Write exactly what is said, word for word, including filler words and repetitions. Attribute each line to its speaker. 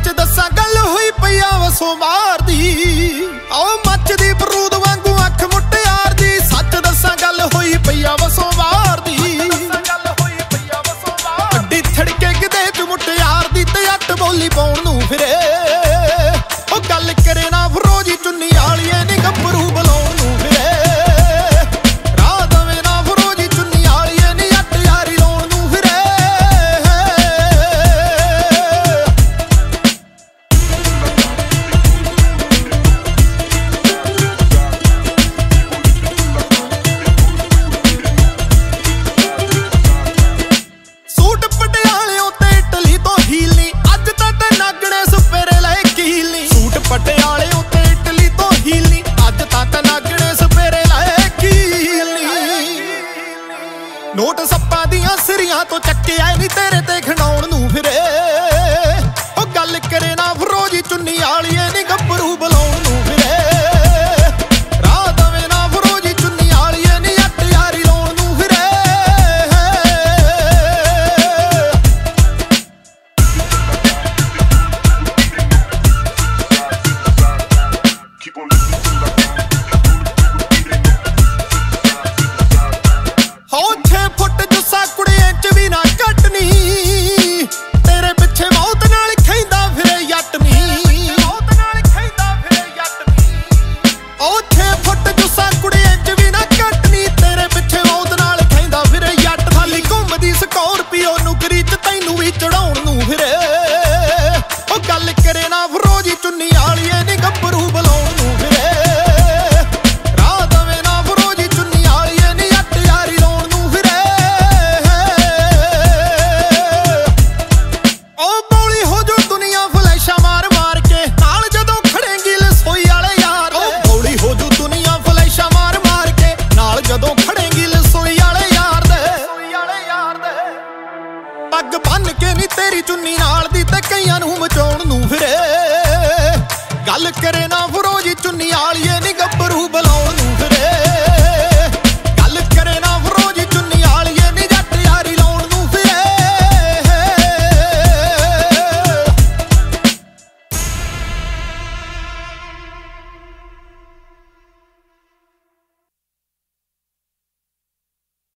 Speaker 1: सच दसा गल हुई पई आ वसों मार दी ओ मचदी बरूद वांगू अख मुटियार दी सच दसा गल हुई पई आ वसों मार दी अड्डी थड़के किते च मुटियार दी ते अट बोली पाउण नूं फिरे ओ गल करे ना फरोजी चुन्नी वालीए नी गभरू बुलाउण नूं फिरे पटियाले उत्ते इटली तो हीलनी अज तक नागणे सपेरे लाए कीलनी नोट सप्पा दियां सिरियां तो चक्के आए नी तेरे ते खिडाउण नूं फिरे ओ गल करे ना फरोजी चुन्नी वालीए नी गभरू बुलाउण नूं फिरे राह दवे ना फरोजी चुन्नी वालीए नी अट यारी लाउण नूं फिरे हो छे फुट जुस्सा कुड़ी इंच भी ना घटनी तेरे पिछे मौत नाल खैंदा फिरे यटनी ओ छे फुट जुस्सा कुड़ी इंच भी ना घटनी तेरे पिछे मौत नाल खैंदा फिरे यट खाली घुमदी स्कॉर्पियो नुकरी च तैनू भी चढ़ाउण नूं फिरे ओ गल करे ना फरोजी चुन्नी वालीए नी गभरू बुलाउण नूं फिरे पग बन के नी तेरी चुन्नी नाल दी ते कईयां नूं मचाउण नूं फिरे गल करे ना फरोजी चुन्नी वालीए नी गभरू बुलाउण नूं फिरे।